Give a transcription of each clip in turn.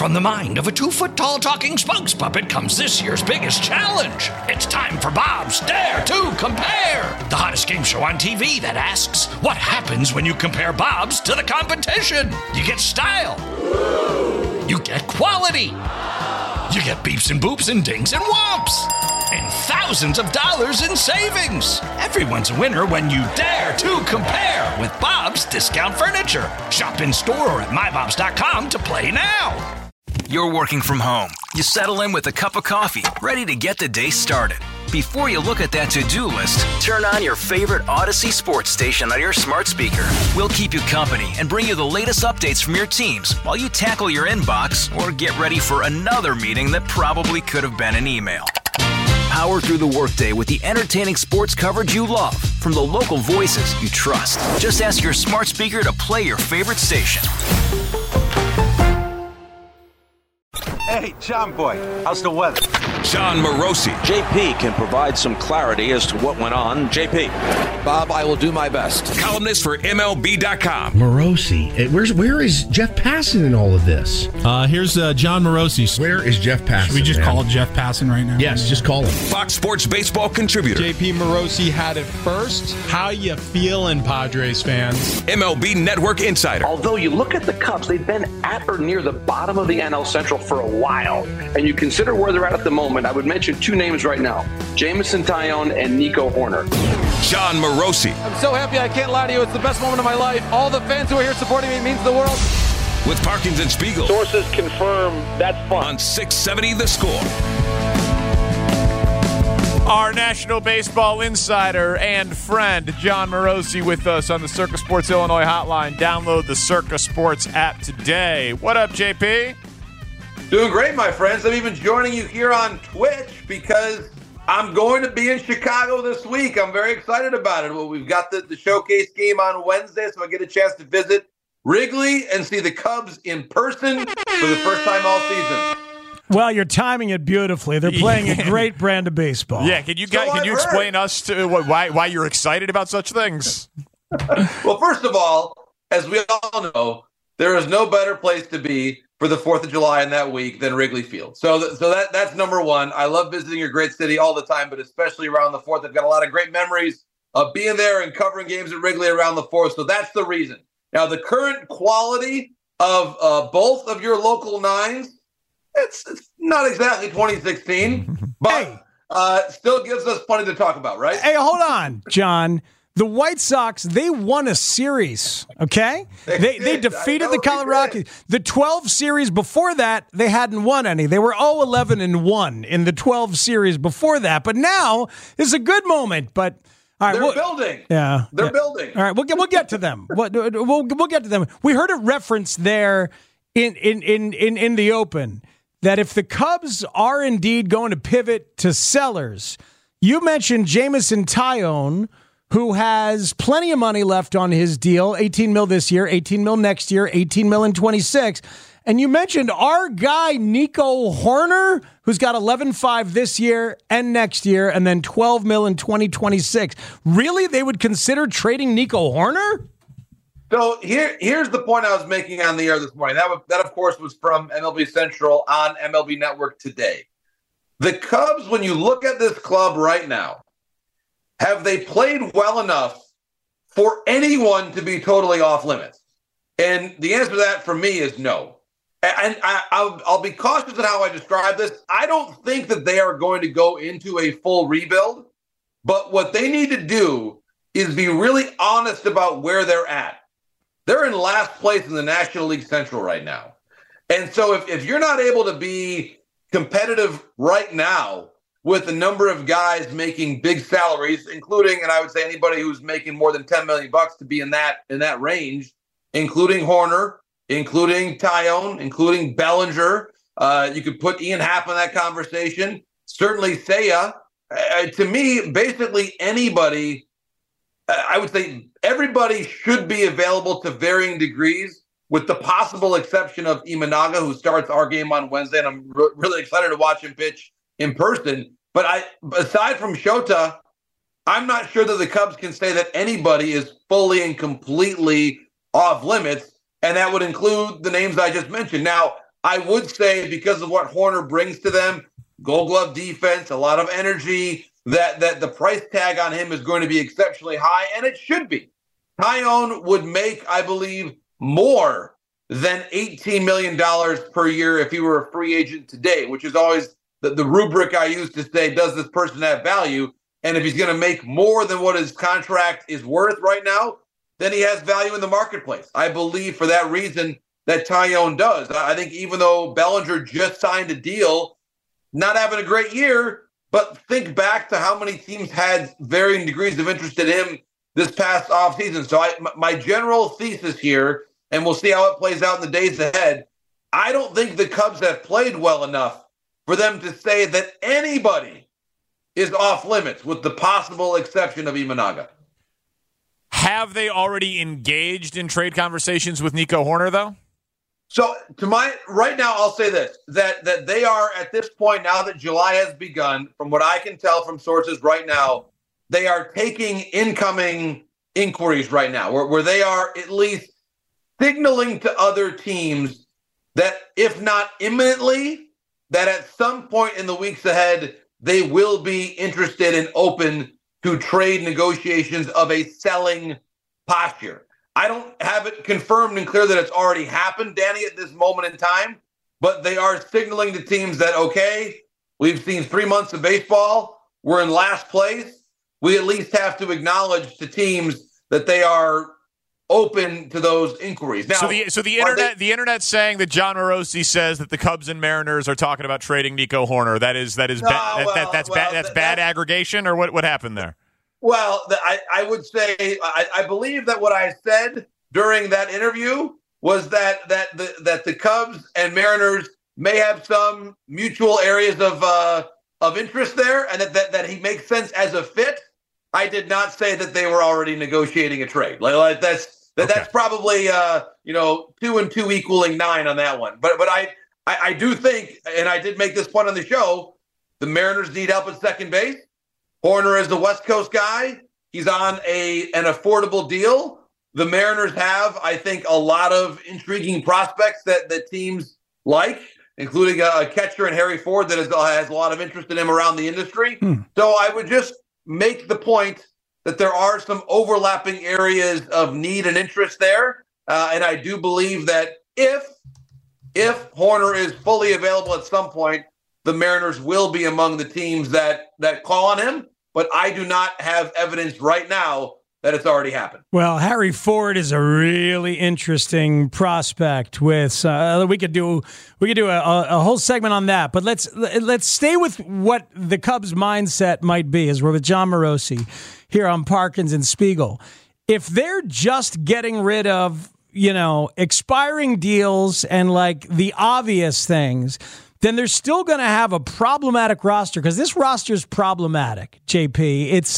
From the mind of a 2-foot-tall talking spokes puppet comes this year's biggest challenge. It's time for Bob's Dare to Compare, the hottest game show on TV that asks, what happens when you compare Bob's to the competition? You get style. You get quality. You get beeps and boops and dings and whomps. And thousands of dollars in savings. Everyone's a winner when you dare to compare with Bob's Discount Furniture. Shop in store or at mybobs.com to play now. You're working from home. You settle in with a cup of coffee, ready to get the day started. Before you look at that to-do list, turn on your favorite Odyssey sports station on your smart speaker. We'll keep you company and bring you the latest updates from your teams while you tackle your inbox or get ready for another meeting that probably could have been an email. Power through the workday with the entertaining sports coverage you love from the local voices you trust. Just ask your smart speaker to play your favorite station. Hey, John Boy, how's the weather? John Morosi. JP can provide some clarity as to what went on. JP. Bob, I will do my best. Columnist for MLB.com. Morosi. Where is Jeff Passan in all of this? Here's John Morosi. Where is Jeff Passan? Should we just call Jeff Passan right now? Yes, just call him. Fox Sports baseball contributor. JP Morosi had it first. How you feeling, Padres fans? MLB Network insider. Although you look at the Cubs, they've been at or near the bottom of the NL Central for a while, and you consider where they're at the moment, I would mention two names right now, Jameson Taillon and Nico Horner. John Morosi. I'm so happy, I can't lie to you. It's the best moment of my life. All the fans who are here supporting me means the world. With Parkins and Spiegel. Sources confirm that's fun. On 670 The Score. Our National Baseball insider and friend, John Morosi, with us on the Circa Sports Illinois hotline. Download the Circa Sports app today. What up, JP? Doing great, my friends. I'm even joining you here on Twitch because I'm going to be in Chicago this week. I'm very excited about it. Well, we've got the showcase game on Wednesday, so I get a chance to visit Wrigley and see the Cubs in person for the first time all season. Well, you're timing it beautifully. They're playing a great brand of baseball. Yeah, can you explain us to why you're excited about such things? Well, first of all, as we all know, there is no better place to be for the 4th of July in that week than Wrigley Field. So that's number one. I love visiting your great city all the time, but especially around the 4th. I've got a lot of great memories of being there and covering games at Wrigley around the 4th. So that's the reason. Now, the current quality of both of your local nines, it's not exactly 2016, but still gives us plenty to talk about, right? Hey, hold on, John. The White Sox, they won a series, okay? They defeated the Colorado Rockies. The 12 series before that, they hadn't won any. They were 0-11-1 in the 12 series before that. But now is a good moment. But all right, they're building. Yeah, they're building. All right, we'll get to them. We'll get to them. We heard a reference there in the open that if the Cubs are indeed going to pivot to sellers, you mentioned Jameson Taillon, who has plenty of money left on his deal, $18 million this year, $18 million next year, $18 million in 26. And you mentioned our guy, Nico Horner, who's got $11.5 this year and next year, and then $12 million in 2026. Really? They would consider trading Nico Horner? So here's the point I was making on the air this morning. That of course, was from MLB Central on MLB Network today. The Cubs, when you look at this club right now, have they played well enough for anyone to be totally off limits? And the answer to that for me is no. And I'll be cautious in how I describe this. I don't think that they are going to go into a full rebuild, but what they need to do is be really honest about where they're at. They're in last place in the National League Central right now. And so if you're not able to be competitive right now with a number of guys making big salaries, including, and I would say anybody who's making more than $10 million to be in that range, including Horner, including Taillon, including Bellinger. You could put Ian Happ in that conversation. Certainly Seiya. To me, basically anybody, I would say everybody should be available to varying degrees, with the possible exception of Imanaga, who starts our game on Wednesday, and I'm really excited to watch him pitch in person. But aside from Shota, I'm not sure that the Cubs can say that anybody is fully and completely off limits, and that would include the names I just mentioned. Now, I would say because of what Hoerner brings to them, Gold Glove defense, a lot of energy, that the price tag on him is going to be exceptionally high, and it should be. Taillon would make, I believe, more than $18 million per year if he were a free agent today, which is always the rubric I use to say, does this person have value? And if he's going to make more than what his contract is worth right now, then he has value in the marketplace. I believe for that reason that Taillon does. I think even though Bellinger just signed a deal, not having a great year, but think back to how many teams had varying degrees of interest in him this past offseason. So my general thesis here, and we'll see how it plays out in the days ahead, I don't think the Cubs have played well enough for them to say that anybody is off limits, with the possible exception of Imanaga. Have they already engaged in trade conversations with Nico Hoerner, though? So right now, I'll say this, that they are at this point, now that July has begun, from what I can tell from sources right now, they are taking incoming inquiries right now, where they are at least signaling to other teams that if not imminently, that at some point in the weeks ahead, they will be interested and open to trade negotiations of a selling posture. I don't have it confirmed and clear that it's already happened, Danny, at this moment in time, but they are signaling to teams that, okay, we've seen 3 months of baseball. We're in last place. We at least have to acknowledge to teams that they are open to those inquiries. Now, so the internet's saying that John Morosi says that the Cubs and Mariners are talking about trading Nico Hoerner. That's bad aggregation, or what happened there? Well, I would say I believe that what I said during that interview was that the Cubs and Mariners may have some mutual areas of interest there, and that he makes sense as a fit. I did not say that they were already negotiating a trade. That's probably 2 and 2 equaling 9 on that one. But I do think, and I did make this point on the show, the Mariners need help at second base. Hoerner is the West Coast guy. He's on an affordable deal. The Mariners have, I think, a lot of intriguing prospects that teams like, including a catcher in Harry Ford that has a lot of interest in him around the industry. So I would just make the point that there are some overlapping areas of need and interest there. And I do believe that if Hoerner is fully available at some point, the Mariners will be among the teams that call on him. But I do not have evidence right now that it's already happened. Well, Harry Ford is a really interesting prospect. With we could do a whole segment on that. But let's stay with what the Cubs' mindset might be, as we're with John Morosi here on Parkins and Spiegel. If they're just getting rid of expiring deals and like the obvious things, then they're still going to have a problematic roster, because this roster is problematic, JP. It's,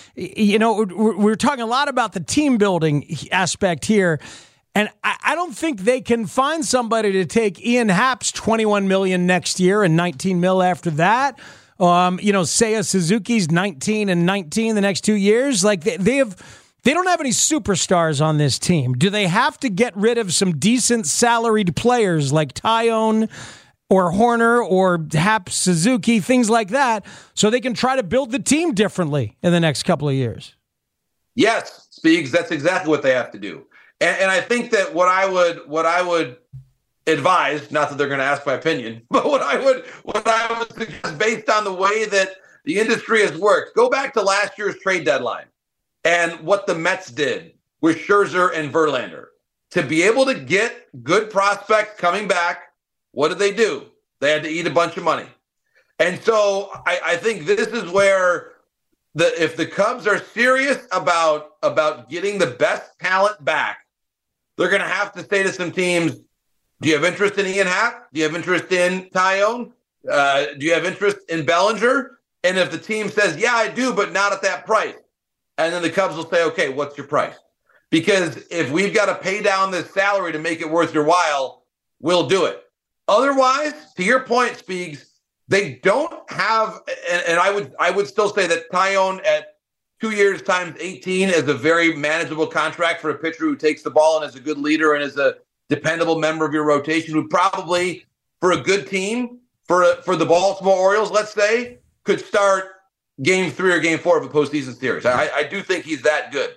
we're talking a lot about the team building aspect here, and I don't think they can find somebody to take Ian Happ's $21 million next year and $19 million after that. Seiya Suzuki's 19 and 19 the next 2 years. Like they don't have any superstars on this team. Do they have to get rid of some decent salaried players like Taillon or Hoerner or Happ, Suzuki, things like that, so they can try to build the team differently in the next couple of years? Yes, Speaks, that's exactly what they have to do. And I think that what I would advise, not that they're going to ask my opinion, but what I would suggest, based on the way that the industry has worked, go back to last year's trade deadline and what the Mets did with Scherzer and Verlander. To be able to get good prospects coming back, what did they do? They had to eat a bunch of money. And so I think this is where if the Cubs are serious about getting the best talent back, they're going to have to say to some teams, do you have interest in Ian Happ? Do you have interest in Taillon? Do you have interest in Bellinger? And if the team says, yeah, I do, but not at that price, and then the Cubs will say, okay, what's your price? Because if we've got to pay down this salary to make it worth your while, we'll do it. Otherwise, to your point, Speaks, they don't have, and I would still say that Taillon at 2 years times 18 is a very manageable contract for a pitcher who takes the ball and is a good leader and is a dependable member of your rotation, who probably for a good team, for the Baltimore Orioles, let's say, could start Game 3 or Game 4 of a postseason series. I do think he's that good.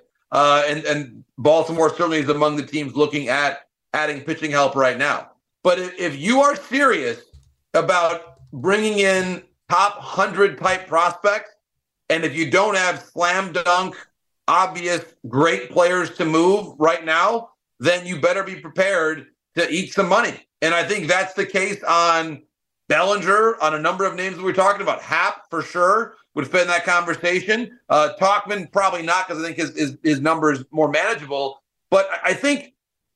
And Baltimore certainly is among the teams looking at adding pitching help right now. But if you are serious about bringing in top 100 type prospects, and if you don't have slam dunk, obvious, great players to move right now, then you better be prepared to eat some money. And I think that's the case on Bellinger, on a number of names that we're talking about. Happ, for sure, would fit in that conversation. Tauchman, probably not, because I think his number is more manageable. But I think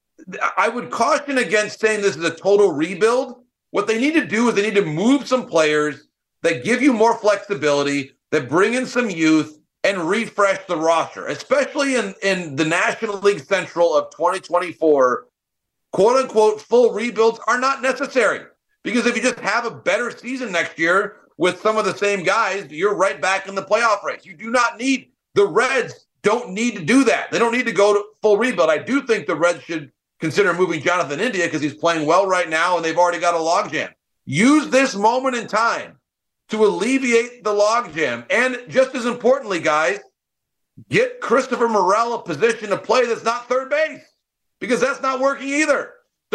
I would caution against saying this is a total rebuild. What they need to do is they need to move some players that give you more flexibility, that bring in some youth, and refresh the roster, especially in the National League Central of 2024. Quote-unquote full rebuilds are not necessary, because if you just have a better season next year with some of the same guys, you're right back in the playoff race. You do not need – the Reds don't need to do that. They don't need to go to full rebuild. I do think the Reds should consider moving Jonathan India because he's playing well right now and they've already got a logjam. Use this moment in time to alleviate the logjam. And just as importantly, guys, get Christopher Morel a position to play that's not third base, because that's not working either.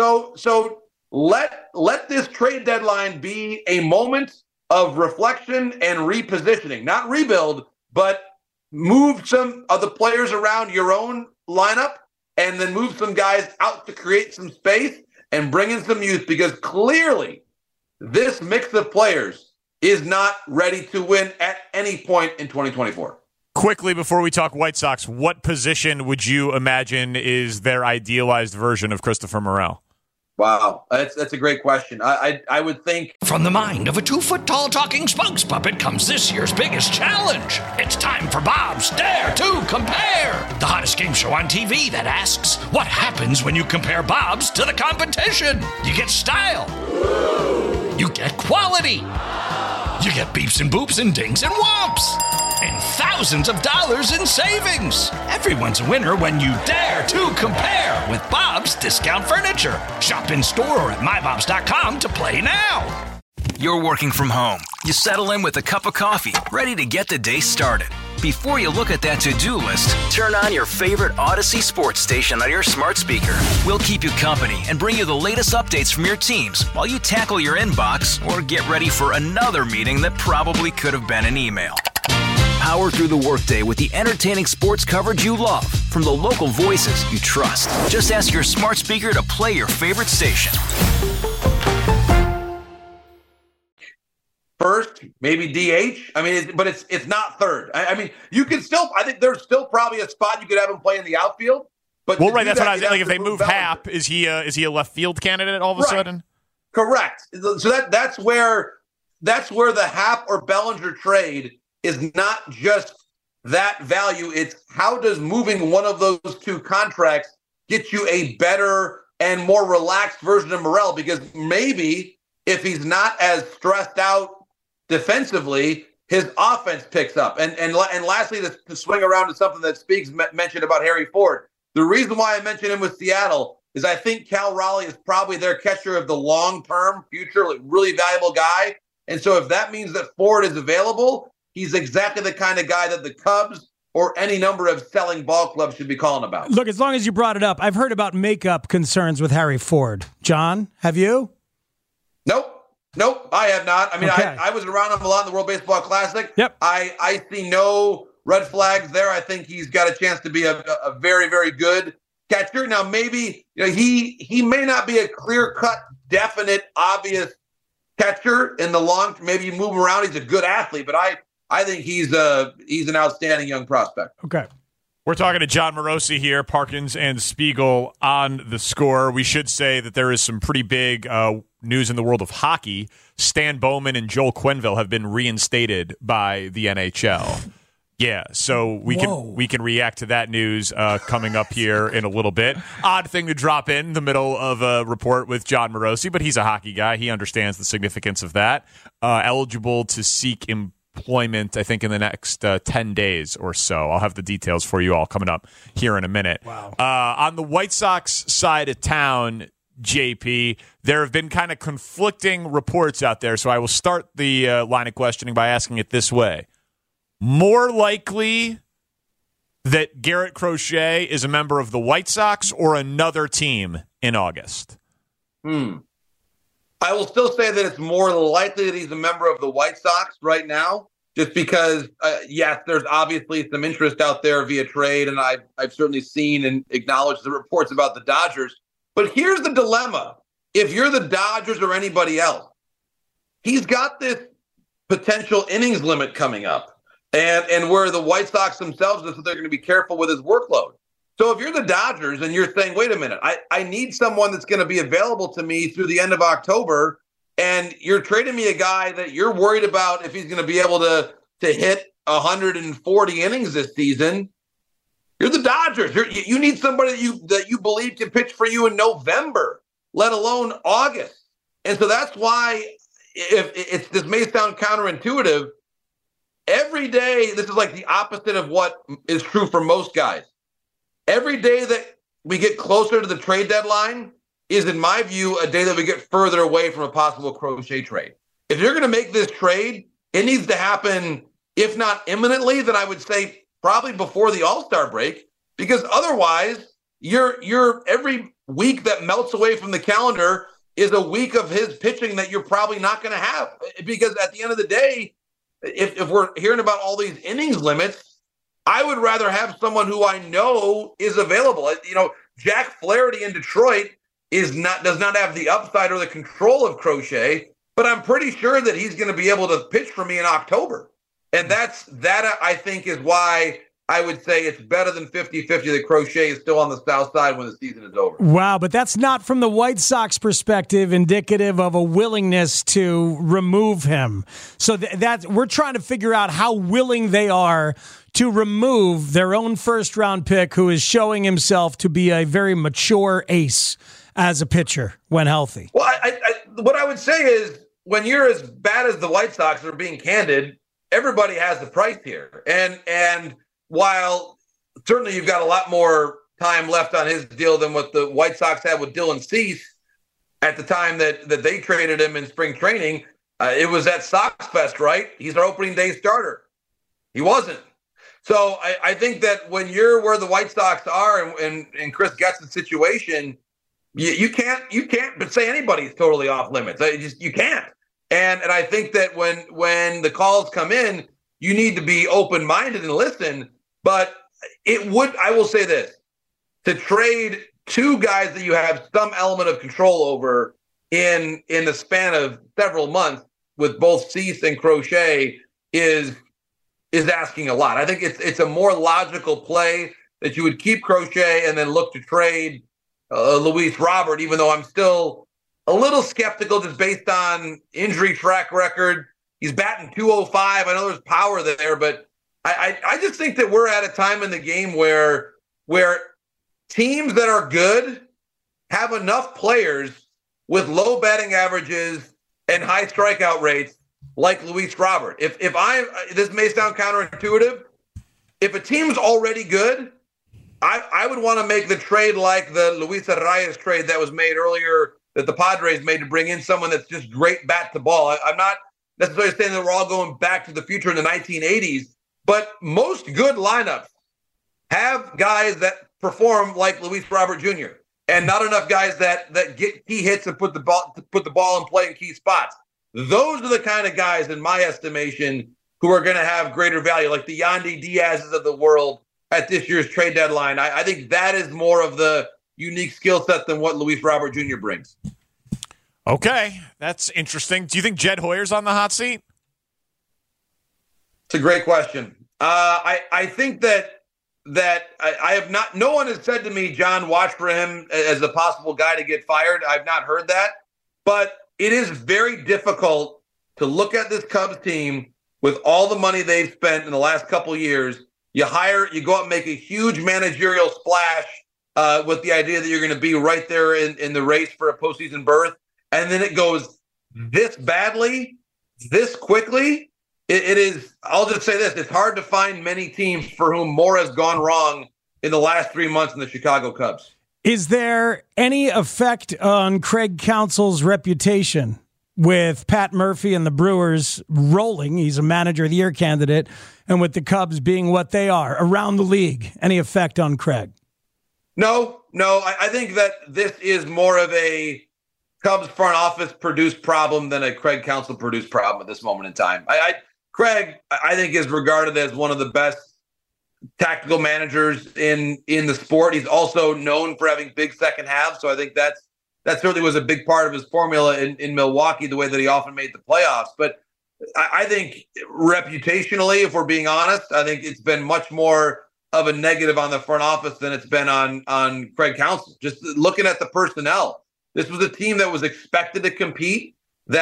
So let this trade deadline be a moment of reflection and repositioning, not rebuild, but move some of the players around your own lineup and then move some guys out to create some space and bring in some youth, because clearly this mix of players is not ready to win at any point in 2024. Quickly, before we talk White Sox, what position would you imagine is their idealized version of Christopher Morel? Wow, that's a great question. I would think... From the mind of a 2-foot-tall talking spokes puppet comes this year's biggest challenge. It's time for Bob's Dare to Compare, the hottest game show on TV that asks, what happens when you compare Bob's to the competition? You get style. You get quality. You get beeps and boops and dings and whomps. And thousands of dollars in savings. Everyone's a winner when you dare to compare with Bob's Discount Furniture. Shop in store or at mybobs.com to play now. You're working from home. You settle in with a cup of coffee, ready to get the day started. Before you look at that to-do list, turn on your favorite Odyssey sports station on your smart speaker. We'll keep you company and bring you the latest updates from your teams while you tackle your inbox or get ready for another meeting that probably could have been an email. Power through the workday with the entertaining sports coverage you love from the local voices you trust. Just ask your smart speaker to play your favorite station. First, maybe DH. I mean, but it's not third. I mean, you can still. I think there's still probably a spot you could have him play in the outfield. But well, right. That's what I was like. If they move Happ, is he a left field candidate all of a sudden? Correct. So that's where the Happ or Bellinger trade is not just that value. It's how does moving one of those two contracts get you a better and more relaxed version of Morel? Because maybe if he's not as stressed out defensively, his offense picks up. And lastly, to swing around to something that Speaks mentioned about Harry Ford. The reason why I mentioned him with Seattle is I think Cal Raleigh is probably their catcher of the long-term future, like really valuable guy. And so if that means that Ford is available, he's exactly the kind of guy that the Cubs or any number of selling ball clubs should be calling about. Look, as long as you brought it up, I've heard about makeup concerns with Harry Ford. John, have you? Nope, I have not. I mean, okay. I was around him a lot in the World Baseball Classic. Yep. I see no red flags there. I think he's got a chance to be a very, very good catcher. Now, maybe he may not be a clear-cut, definite, obvious catcher in the long term. Maybe you move him around. He's a good athlete, but I think he's an outstanding young prospect. Okay. We're talking to Jon Morosi here, Parkins and Spiegel on The Score. We should say that there is some pretty big news in the world of hockey. Stan Bowman and Joel Quenneville have been reinstated by the NHL. Yeah, so we can react to that news coming up here in a little bit. Odd thing to drop in the middle of a report with Jon Morosi, but he's a hockey guy. He understands the significance of that. Eligible to seek employment, I think, in the next 10 days or so. I'll have the details for you all coming up here in a minute. Wow. On the White Sox side of town, JP. There have been kind of conflicting reports out there, so I will start the line of questioning by asking it this way. More likely that Garrett Crochet is a member of the White Sox or another team in August? I will still say that it's more likely that he's a member of the White Sox right now, just because, yes, there's obviously some interest out there via trade, and I've certainly seen and acknowledged the reports about the Dodgers. But here's the dilemma. If you're the Dodgers or anybody else, he's got this potential innings limit coming up, and where the White Sox themselves, they're going to be careful with his workload. So if you're the Dodgers and you're saying, wait a minute, I need someone that's going to be available to me through the end of October, and you're trading me a guy that you're worried about if he's going to be able to hit 140 innings this season, you're the Dodgers. You need somebody that you believe can pitch for you in November, let alone August. And so that's why, if this may sound counterintuitive, every day, this is like the opposite of what is true for most guys. Every day that we get closer to the trade deadline is, in my view, a day that we get further away from a possible Crochet trade. If you're going to make this trade, it needs to happen, if not imminently, then I would say probably before the All-Star break, because otherwise, you're every week that melts away from the calendar is a week of his pitching that you're probably not going to have. Because at the end of the day, if we're hearing about all these innings limits, I would rather have someone who I know is available. You know, Jack Flaherty in Detroit does not have the upside or the control of Crochet, but I'm pretty sure that he's going to be able to pitch for me in October. And that I think is why I would say it's better than 50-50 that Crochet is still on the south side when the season is over. Wow, but that's not, from the White Sox perspective, indicative of a willingness to remove him. So that we're trying to figure out how willing they are to remove their own first-round pick, who is showing himself to be a very mature ace as a pitcher when healthy. Well, what I would say is, when you're as bad as the White Sox are being candid, everybody has a price here. And while certainly you've got a lot more time left on his deal than what the White Sox had with Dylan Cease at the time that they traded him in spring training, it was at Sox Fest, right? He's our opening day starter. He wasn't. So I think that when you're where the White Sox are and Chris Getz's situation, you can't say anybody's totally off limits. You can't. And I think that when the calls come in, you need to be open-minded and listen. But I will say this, to trade two guys that you have some element of control over in the span of several months with both Cease and Crochet is asking a lot. I think it's a more logical play that you would keep Crochet and then look to trade Luis Robert, even though I'm still a little skeptical just based on injury track record. He's batting .205. I know there's power there, but I just think that we're at a time in the game where teams that are good have enough players with low batting averages and high strikeout rates like Luis Robert. This may sound counterintuitive, if a team's already good, I would want to make the trade like the Luis Arraez trade that was made earlier, that the Padres made, to bring in someone that's just great bat to ball. I'm not necessarily saying that we're all going back to the future in the 1980s, but most good lineups have guys that perform like Luis Robert Jr. and not enough guys that get key hits and put the ball in play in key spots. Those are the kind of guys, in my estimation, who are going to have greater value, like the Yandy Diaz's of the world at this year's trade deadline. I think that is more of the unique skill set than what Luis Robert Jr. brings. Okay, that's interesting. Do you think Jed Hoyer's on the hot seat? It's a great question. I think that I have not. No one has said to me, John, watch for him as a possible guy to get fired. I've not heard that, but it is very difficult to look at this Cubs team with all the money they've spent in the last couple of years. You go out and make a huge managerial splash with the idea that you're going to be right there in the race for a postseason berth, and then it goes this badly, this quickly. It is. I'll just say this: it's hard to find many teams for whom more has gone wrong in the last 3 months in the Chicago Cubs. Is there any effect on Craig Counsell's reputation with Pat Murphy and the Brewers rolling? He's a manager of the year candidate, and with the Cubs being what they are around the league. Any effect on Craig? No. I think that this is more of a Cubs front office produced problem than a Craig Counsell produced problem at this moment in time. Craig, I think, is regarded as one of the best tactical managers in the sport. He's also known for having big second halves, so I think that certainly was a big part of his formula in Milwaukee, the way that he often made the playoffs. But I think reputationally, if we're being honest, I think it's been much more of a negative on the front office than it's been on Craig Counsell. Just looking at the personnel, this was a team that was expected to compete.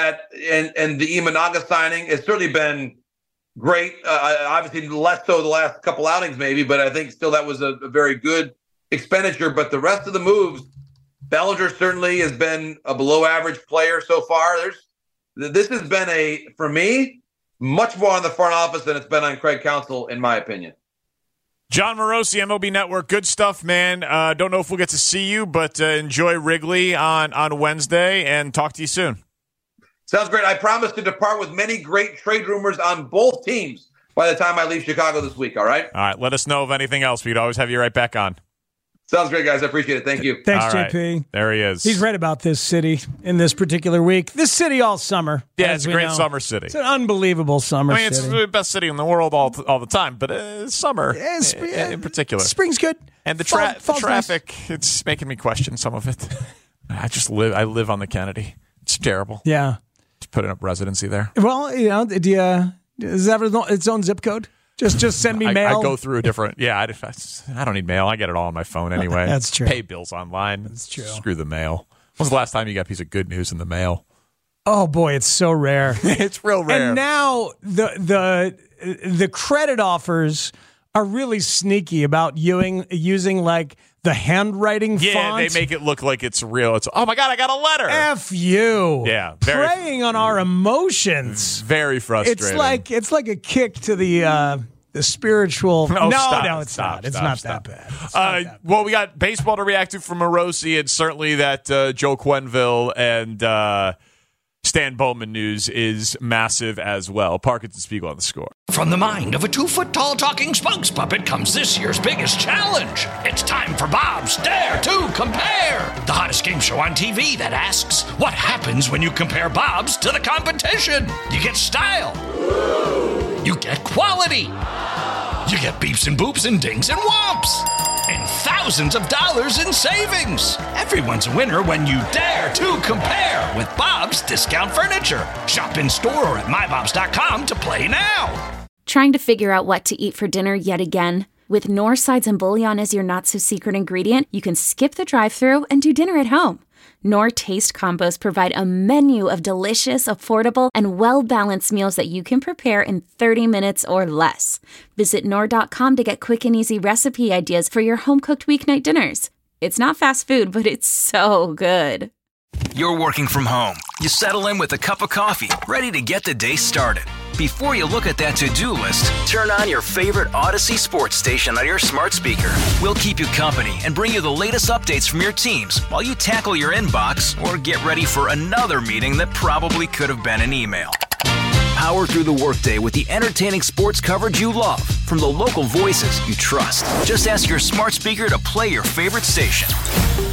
And the Imanaga signing has certainly been great. Obviously, less so the last couple outings, maybe, but I think still that was a very good expenditure. But the rest of the moves, Bellinger certainly has been a below-average player so far. This has been for me, much more on the front office than it's been on Craig Counsell, in my opinion. John Morosi, MLB Network, good stuff, man. Don't know if we'll get to see you, but enjoy Wrigley on Wednesday, and talk to you soon. Sounds great. I promise to depart with many great trade rumors on both teams by the time I leave Chicago this week, all right? All right, let us know of anything else. We'd always have you right back on. Sounds great, guys. I appreciate it. Thank you. Thanks, all JP. Right. There he is. He's right about this city in this particular week. This city all summer. Yeah, it's a great summer city. It's an unbelievable summer city. It's the best city in the world all the time, but summer in particular. Spring's good. And the traffic, nice. It's making me question some of it. I live on the Kennedy. It's terrible. Yeah. Just putting up residency there. Well, does that have its own zip code? Just send me mail. I go through a different. Yeah, I don't need mail. I get it all on my phone anyway. That's true. Pay bills online. That's true. Screw the mail. When was the last time you got a piece of good news in the mail? Oh boy, it's so rare. It's real rare. And now the credit offers are really sneaky about using like the handwriting font. Yeah, they make it look like it's real. It's, oh my God, I got a letter. F you. Yeah. Preying on our emotions. Very frustrating. It's like a kick to the spiritual. No, it's not. It's not that bad. Well, we got baseball to react to from Morosi, and certainly that Joe Quenneville and Stan Bowman news is massive as well. Parkinson Spiegel on the Score. From the mind of a 2-foot-tall talking spokes puppet comes this year's biggest challenge. It's time for Bob's Dare to Compare, the hottest game show on TV that asks, what happens when you compare Bob's to the competition? You get style. You get quality. You get beeps and boops and dings and whomps. And thousands of dollars in savings. Everyone's a winner when you dare to compare with Bob's Discount Furniture. Shop in store or at mybobs.com to play now. Trying to figure out what to eat for dinner yet again? With Knorr sides and bouillon as your not-so-secret ingredient, you can skip the drive-thru and do dinner at home. Knorr Taste Combos provide a menu of delicious, affordable, and well-balanced meals that you can prepare in 30 minutes or less. Visit Knorr.com to get quick and easy recipe ideas for your home-cooked weeknight dinners. It's not fast food, but it's so good. You're working from home. You settle in with a cup of coffee, ready to get the day started. Before you look at that to-do list, turn on your favorite Odyssey sports station on your smart speaker. We'll keep you company and bring you the latest updates from your teams while you tackle your inbox or get ready for another meeting that probably could have been an email. Power through the workday with the entertaining sports coverage you love from the local voices you trust. Just ask your smart speaker to play your favorite station.